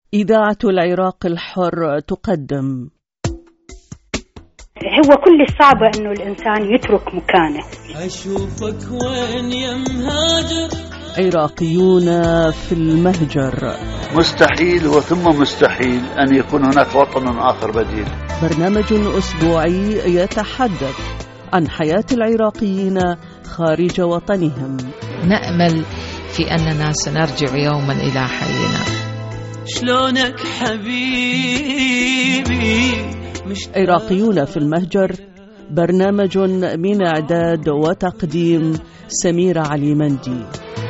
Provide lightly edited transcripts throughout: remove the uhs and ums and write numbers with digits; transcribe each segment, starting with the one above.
إذاعة العراق الحر تقدم. هو كل الصعب أنه الإنسان يترك مكانه. أشوفك وين يا مهاجر. عراقيون في المهجر. مستحيل وثم مستحيل أن يكون هناك وطن آخر بديل. برنامج أسبوعي يتحدث عن حياة العراقيين خارج وطنهم. نأمل في أننا سنرجع يوما إلى حينا. شلونك حبيبي. عراقيون في المهجر، برنامج من إعداد وتقديم سميرة علي مندي.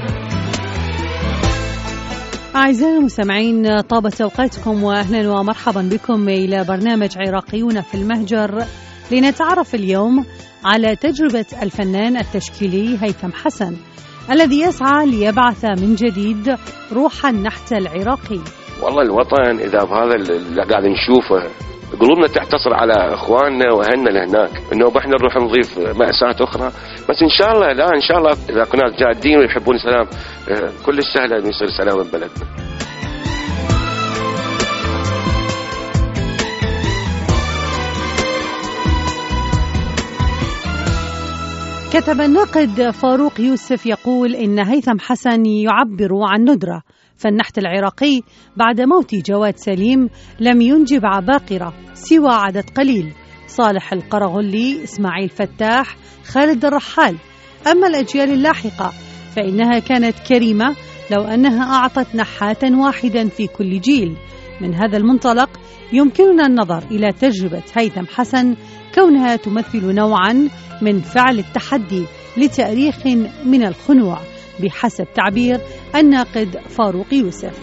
أعزائي المستمعين، طابت أوقاتكم وأهلا ومرحبا بكم إلى برنامج عراقيون في المهجر، لنتعرف اليوم على تجربة الفنان التشكيلي هيثم حسن الذي يسعى ليبعث من جديد روح النحت العراقي. والله الوطن إذا بهذا اللي قاعد نشوفه قلوبنا تحتصر على إخواننا وأهلنا لهناك، إنه إحنا نروح نضيف مأساة أخرى، بس إن شاء الله لا إن شاء الله إذا كنا جادين ويحبون السلام كل سهل أن يصير سلام ببلدنا. كتب الناقد فاروق يوسف يقول إن هيثم حسن يعبر عن ندرة، فالنحت العراقي بعد موت جواد سليم لم ينجب عباقرة سوى عدد قليل: صالح القرغلي، إسماعيل فتاح، خالد الرحال. أما الأجيال اللاحقة فإنها كانت كريمة لو أنها أعطت نحاتا واحدا في كل جيل. من هذا المنطلق يمكننا النظر إلى تجربة هيثم حسن كونها تمثل نوعا من فعل التحدي لتاريخ من الخنوع بحسب تعبير الناقد فاروق يوسف.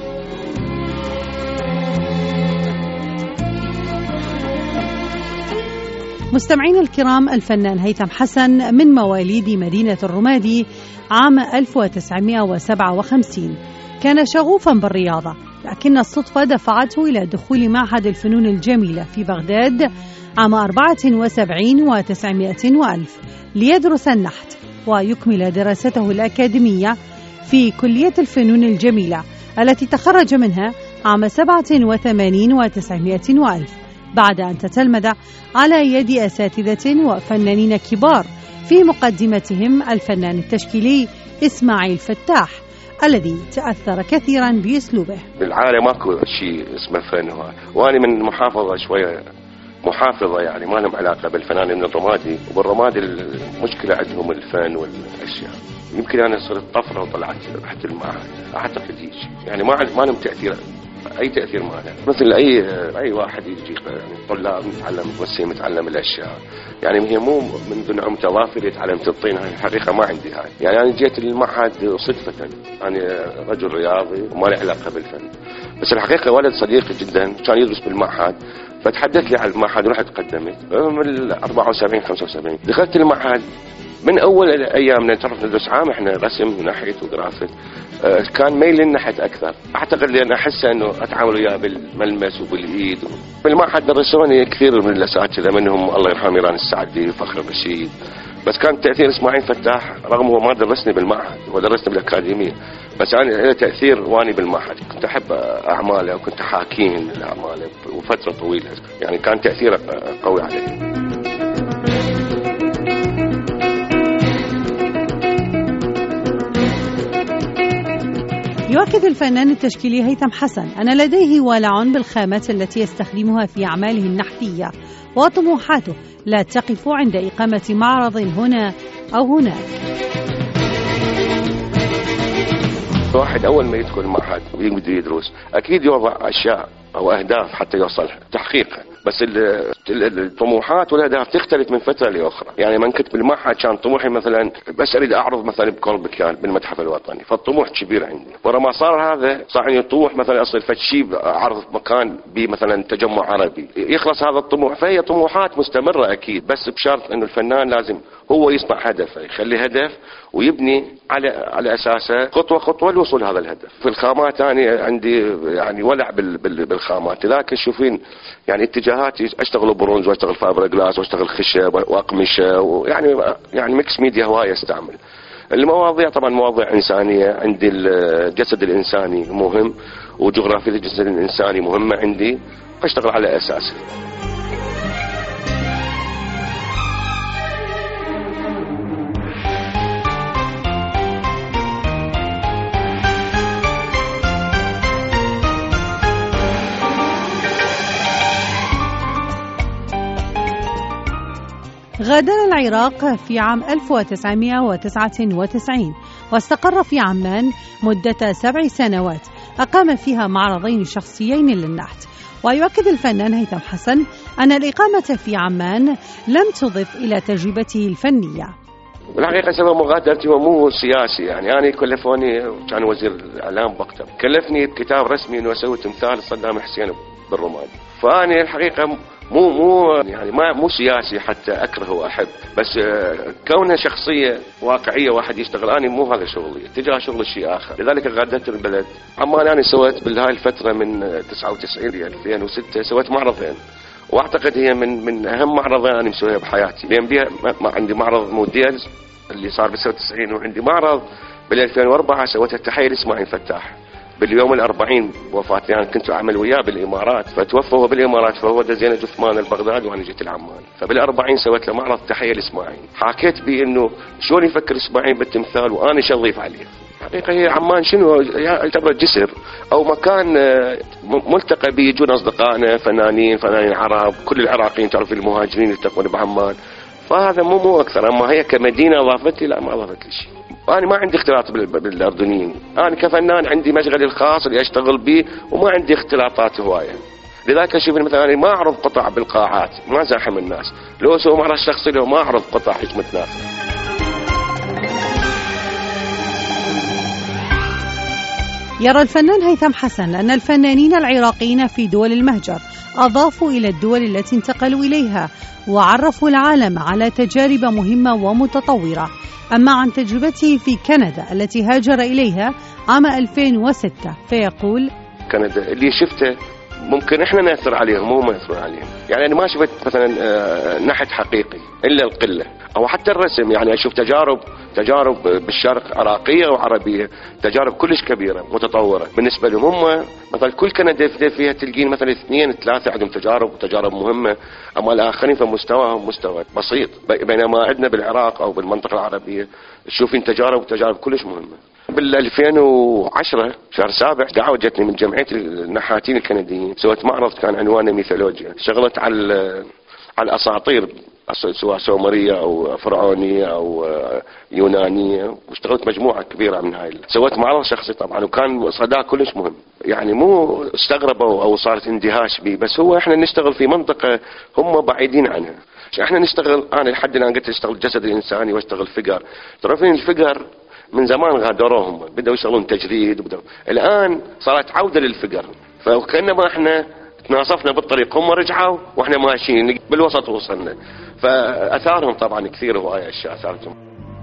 مستمعين الكرام، الفنان هيثم حسن من مواليد مدينة الرمادي عام 1957. كان شغوفا بالرياضة، لكن الصدفة دفعته إلى دخول معهد الفنون الجميلة في بغداد عام 74 و900 وألف ليدرس النحت ويكمل دراسته الأكاديمية في كلية الفنون الجميلة التي تخرج منها عام 87 و900 وألف، بعد أن تتلمذ على يد أساتذة وفنانين كبار، في مقدمتهم الفنان التشكيلي إسماعيل فتاح الذي تأثر كثيرا بأسلوبه. بالعالم ماكو شيء اسمه فن، وأنا من محافظة شوية محافظة يعني ما لهم علاقة بالفنان من الرمادي، وبالرمادي المشكلة عندهم الفن والأشياء. يمكن أنا صرت طفرة وطلعت رحت المعهد، أعتقد هيك يعني ما لهم تأثير، أي تأثير ما له، مثل أي واحد يجي يعني طلاب متعلم وسيم متعلم الأشياء، يعني هي مو من دون عم تضافر يتعلم الطين، هاي الحقيقة ما عندي هاي. يعني أنا جيت المعهد صدفة، أنا رجل رياضي وما له علاقة بالفن، بس الحقيقة ولد صديقي جدا كان يدرس بالمعهد، فتحدث لي على المعهد ورحت قدمت من 74 75. دخلت المعهد من أول أيام نتعرف ندرس عام إحنا رسم ونحت وجرافيك، كان ميل للنحت أكثر. أعتقد لأن أحس إنه أتعامل وياه بالملمس وبالإيد. بالمعهد درسوني كثير من الأساتذة، منهم الله يرحمه ميران السعدي وفخر الرشيد، بس كان تأثير إسماعيل فتاح رغم هو ما درسني بالمعهد ودرسني بالأكاديمية، بس أنا له تأثير واني بالمعهد، كنت أحب أعماله وكنت حاكين لأعماله وفترة طويلة، يعني كان تأثيره قوي علي. يؤكد الفنان التشكيلي هيثم حسن أن لديه ولع بالخامات التي يستخدمها في أعماله النحتية، وطموحاته لا تقف عند إقامة معرض هنا أو هناك. واحد أول ما يدخل المعهد ويبدأ يدرس أكيد يوضع أشياء أو أهداف حتى يوصل تحقيقها، بس الطموحات والأهداف تختلف من فترة لأخرى. يعني من كنت بالمعهد كان طموحي مثلا بس أريد أعرض مثلا بكولبكان بالمتحف الوطني، فالطموح كبير عندي. ولما صار هذا صار عندي طموح مثلا أصل فتشي أعرض مكان بمثلا تجمع عربي، يخلص هذا الطموح. فهي طموحات مستمرة أكيد، بس بشرط إنه الفنان لازم هو يصنع هدف، يخلي هدف ويبني على أساسه خطوة خطوة للوصول هذا الهدف. في الخامات أنا عندي يعني ولع بالخامات، لكن شوفين يعني اتجاهاتي أشتغل برونز وأشتغل فابر جلاس وأشتغل خشب وأقمشة، ويعني ميكس ميديا هواية استعمل. المواضيع طبعا مواضيع إنسانية، عندي الجسد الإنساني مهم، وجغرافية الجسد الإنساني مهمة عندي، أشتغل على أساسه. غادر العراق في عام 1999 واستقر في عمان مدة 7 سنوات أقام فيها معرضين شخصيين للنحت. ويؤكد الفنان هيثم حسن أن الإقامة في عمان لم تضف إلى تجربته الفنية. بالحقيقة سبب مغادرتي هو مو سياسي، يعني أنا كلفوني، كان وزير الإعلام وقتها، كلفني بكتاب رسمي إنه أسوي تمثال صدام حسين بالرمادي. فأنا الحقيقة مو سياسي حتى أكره وأحب، بس كونها شخصية واقعية واحد يشتغل، أنا مو هذا شغلي، اتجاه شغل شيء آخر. لذلك غادرت البلد. عمان أنا سويت بهاي الفترة من 99 ل 2006 سويت معرضين، واعتقد هي من اهم معرضين انا مسويها بحياتي، لان بيها عندي معرض موديلز اللي صار ب 97، وعندي معرض بال 2004 سويتها التحية لإسماعيل فتاح باليوم ال40 بوفاتي. يعني كنت اعمل وياه بالامارات، فتوفى هو بالامارات، فهو دزينا جثمان البغداد وانا جيت العمان، فبال40 سويت له معرض تحية لإسماعيل، حكيت بيه انه شلون يفكر إسماعيل بالتمثال وانا شو اضيف عليه. حقيقة هي عمان شنو يعتبر جسر أو مكان ملتقى به، يجون أصدقائنا فنانين عرب، كل العراقيين تعرف المهاجرين يلتقون بعمان، فهذا مو أكثر. أما هي كمدينة أضافت لي، لا ما أضافت لي شيء. أنا ما عندي اختلاط بالأردنيين، أنا كفنان عندي مشغلي الخاص اللي أشتغل به وما عندي اختلاطات هواية. لذلك أشوف مثلا أنا ما أعرض قطع بالقاعات، ما زاحم الناس، لو سووا معرض شخصي لو ما أعرض قطع حجمة ناس. يرى الفنان هيثم حسن أن الفنانين العراقيين في دول المهجر أضافوا إلى الدول التي انتقلوا إليها وعرفوا العالم على تجارب مهمة ومتطورة. أما عن تجربته في كندا التي هاجر إليها عام 2006 فيقول: كندا اللي شفته ممكن احنا نأثر عليهم مو ما يأثرون عليهم. يعني انا ما شفت مثلا نحت حقيقي الا القله، او حتى الرسم. يعني اشوف تجارب بالشرق عراقيه وعربيه، تجارب كلش كبيره متطوره بالنسبه لهم. هم مثلا كل كندا فيها تلقين مثلا 2 3 عندهم تجارب مهمه، اما الاخرين فمستواهم مستوى بسيط. بينما عندنا بالعراق او بالمنطقه العربيه تشوفين تجارب كلش مهمه. بال 2010 شهر 7 دعوة جتني من جمعية النحاتين الكنديين، سويت معرض كان عنوانه ميثولوجيا، شغلت على الأساطير سواء سومرية أو فرعونية أو يونانية، واشتغلت مجموعة كبيرة من هاي. سويت معرض شخصي طبعا، وكان صداه كلش مهم. يعني مو استغربوا أو صارت اندهاش بي، بس هو احنا نشتغل في منطقة هم بعيدين عنها. احنا نشتغل، أنا لحد الآن قلت اشتغل الجسد الإنساني واشتغل فقر. تعرفين الفقر من زمان غادروهم، بدأوا يشتغلون تجريد، الآن صارت عودة للفقر، فكأنما احنا تناصفنا بالطريق، هم رجعوا واحنا ماشيين بالوسط وصلنا. فأثارهم طبعا كثير، وهاي أشياء أثارتهم.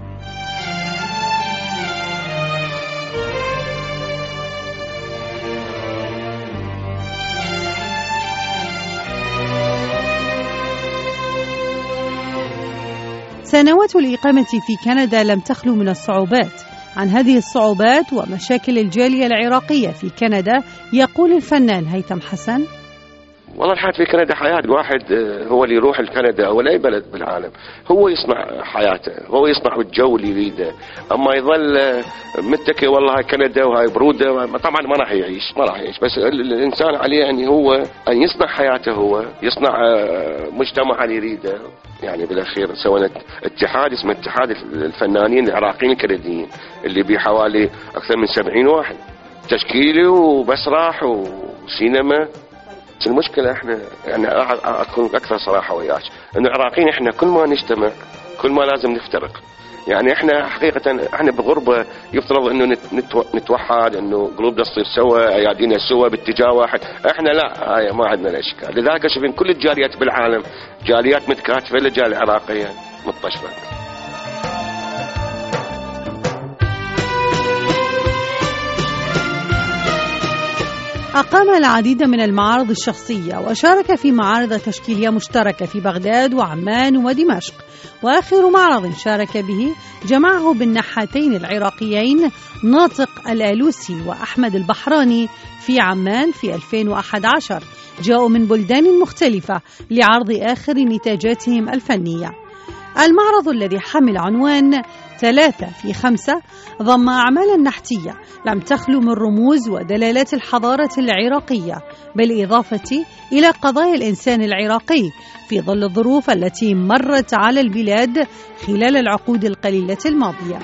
سنوات الإقامة في كندا لم تخلو من الصعوبات. عن هذه الصعوبات ومشاكل الجالية العراقية في كندا يقول الفنان هيثم حسن: والله الحياة في كندا حياة واحد هو اللي يروح لكندا أو أي بلد بالعالم، هو يصنع حياته، هو يصنع الجو اللي يريده. أما يظل متكي والله هاي كندا وهاي برودة، طبعا ما راح يعيش. بس الإنسان عليه أن هو أن يصنع حياته، هو يصنع مجتمع اللي يريده. يعني بالأخير سوينا اتحاد اسمه اتحاد الفنانين العراقيين الكنديين، اللي بيه حوالي أكثر من 70 واحد، تشكيلي ومسرح وسينما. المشكلة احنا يعني اكون اكثر صراحة وياك، انه العراقيين احنا كل ما نجتمع كل ما لازم نفترق. يعني احنا حقيقة احنا بغربة يفترض انه نتوحد، انه قلوبنا تصير سوا، ايادينا سوا باتجاه واحد. احنا لا، هاي ما عندنا الاشكال. لذلك شوفين كل الجاليات بالعالم جاليات متكاتفة، الا الجالية العراقية متطشرة. أقام العديد من المعارض الشخصية وشارك في معارض تشكيلية مشتركة في بغداد وعمان ودمشق، وآخر معرض شارك به جمعه بالنحاتين العراقيين ناطق الآلوسي وأحمد البحراني في عمان في 2011. جاءوا من بلدان مختلفة لعرض آخر نتاجاتهم الفنية. المعرض الذي حمل عنوان 3 في 5 ضم أعمالا نحتية لم تخلو من رموز ودلالات الحضارة العراقية، بالإضافة إلى قضايا الإنسان العراقي في ظل الظروف التي مرت على البلاد خلال العقود القليلة الماضية.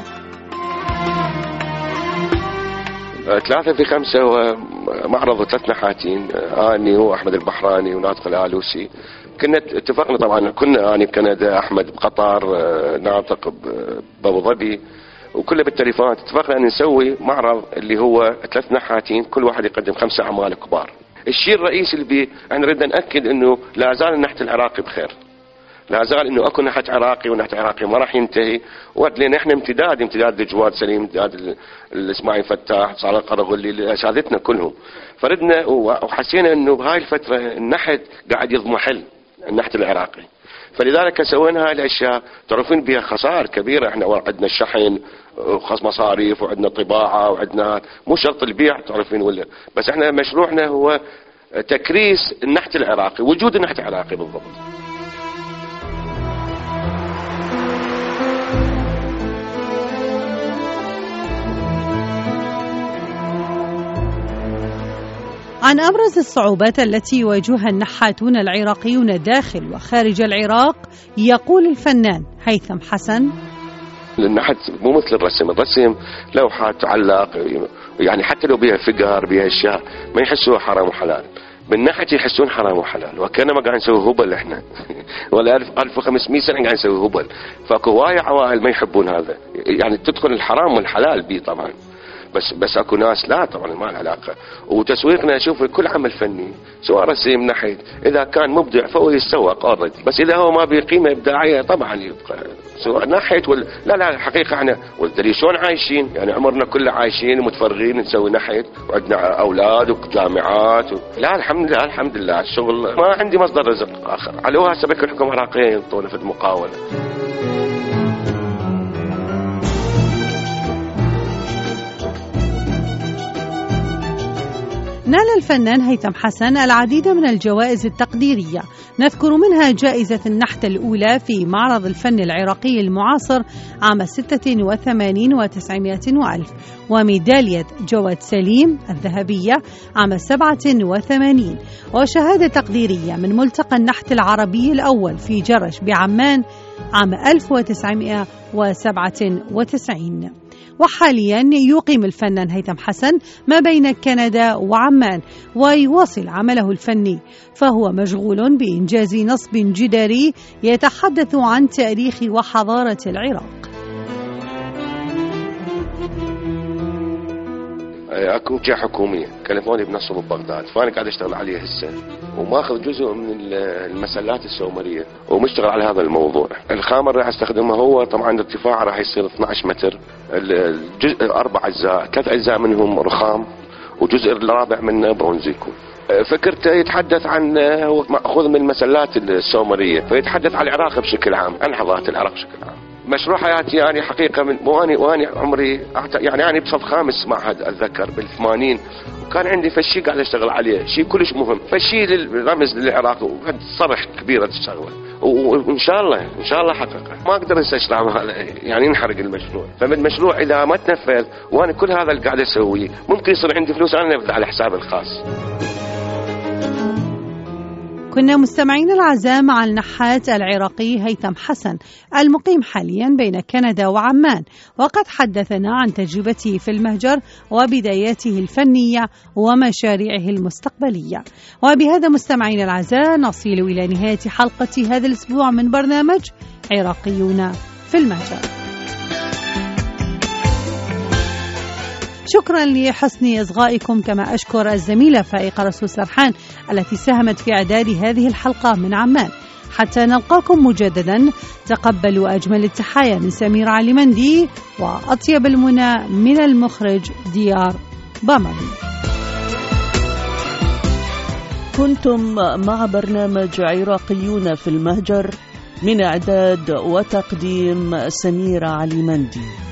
3 في 5 هو معرض 3 نحاتين، أني وأحمد البحراني وناطق الآلوسي. كنا اتفقنا طبعا، كنا أنا بكندا، أحمد بقطر، ناطق بأبو ظبي، وكله بالتليفونات. اتفقنا أن نسوي معرض اللي هو 3 نحاتين كل واحد يقدم 5 أعمال كبار. الشيء الرئيسي اللي احنا نريد نأكد أنه لا زال النحت العراقي بخير، لا زال انه اكو نحت عراقي، ونحت عراقي ما راح ينتهي. لان احنا امتداد لجواد سليم، امتداد الاسماعيل فتاح، صالح القرغلي، لاساتذتنا كلهم. فردنا وحسينا انه بهاي الفتره النحت قاعد يضمحل النحت العراقي، فلذلك سوينا هاي الاشياء. تعرفين بها خسائر كبيره، احنا عندنا الشحن وخصم مصاريف، وعندنا طباعه، وعندنا مو شرط البيع تعرفين ولا، بس احنا مشروعنا هو تكريس النحت العراقي، وجود النحت العراقي بالضبط. عن أبرز الصعوبات التي يواجهها النحاتون العراقيون داخل وخارج العراق يقول الفنان هيثم حسن: النحت مو مثل الرسم، الرسم لوحات تعلق، يعني حتى لو بها فقر بها اشياء ما يحسوها حرام وحلال. بالنحت يحسون حرام وحلال، وكانما قاعد نسوي هبل احنا ولا 1500 سنه قاعد نسوي هبل. فاكو هواي عوائل ما يحبون هذا، يعني تدخل الحرام والحلال بيه طبعا، بس اكو ناس لا طبعا ما له علاقه. وتسويقنا شوف كل عمل فني سواء رسم نحت، اذا كان مبدع فهو يتسوق اوريدي، بس اذا هو ما بقيمه ابداعيه طبعا يبقى سواء نحت ولا لا. الحقيقه احنا والدليل شلون عايشين، يعني عمرنا كله عايشين ومتفرغين نسوي نحت، وعندنا اولاد وجامعات لا الحمد لله الشغل ما عندي مصدر رزق اخر. علوها سبك الحكومه العراقيه ينطونا في المقاوله. نال الفنان هيثم حسن العديد من الجوائز التقديرية، نذكر منها جائزة النحت الأولى في معرض الفن العراقي المعاصر عام 86 و900 وألف، وميدالية جواد سليم الذهبية عام 87، وشهادة تقديرية من ملتقى النحت العربي الأول في جرش بعمان عام 1997. وحاليا يقيم الفنان هيثم حسن ما بين كندا وعمان، ويواصل عمله الفني، فهو مشغول بإنجاز نصب جداري يتحدث عن تاريخ وحضارة العراق. اكو جهه حكوميه كلفوني بنصب ببغداد، فانا قاعد اشتغل عليه هسه، وماخذ جزء من المسلات السومريه ومشتغل على هذا الموضوع. الخامه اللي راح استخدمها هو طبعا ارتفاعه راح يصير 12 متر، الجزء 4 اجزاء، 3 اجزاء منهم رخام، وجزء الرابع منه برونز يكون. فكرته يتحدث عن هو ماخوذ من المسلات السومريه، فيتحدث عن العراق بشكل عام، عن حضاره العراق بشكل عام. مشروع حياتي يعني حقيقة من واني عمري يعني أنا بصف خامس معهد أتذكر بال80، وكان عندي فشي قاعد أشتغل عليه، شيء كلش مهم، فشي للرمز للعراق، وقد صرح كبيرة تشتغل، وإن شاء الله حققه. ما أقدر أستشرع يعني نحرق المشروع، فمن المشروع إذا ما تنفذ وأنا كل هذا اللي قاعد أسويه ممكن يصير عندي فلوس أنا أنفذ على حسابي الخاص. كنا مستمعين الأعزاء مع النحات العراقي هيثم حسن المقيم حاليا بين كندا وعمان، وقد حدثنا عن تجربته في المهجر وبداياته الفنية ومشاريعه المستقبلية. وبهذا مستمعين الأعزاء نصل إلى نهاية حلقة هذا الأسبوع من برنامج عراقيون في المهجر. شكرا لحسن إصغائكم، كما أشكر الزميلة فائقة رسول سرحان التي ساهمت في إعداد هذه الحلقة من عمان. حتى نلقاكم مجددا، تقبلوا أجمل التحايا من سميرة عليمندي وأطيب المنى من المخرج ديار بامبي. كنتم مع برنامج عراقيون في المهجر، من إعداد وتقديم سميرة علي مندي.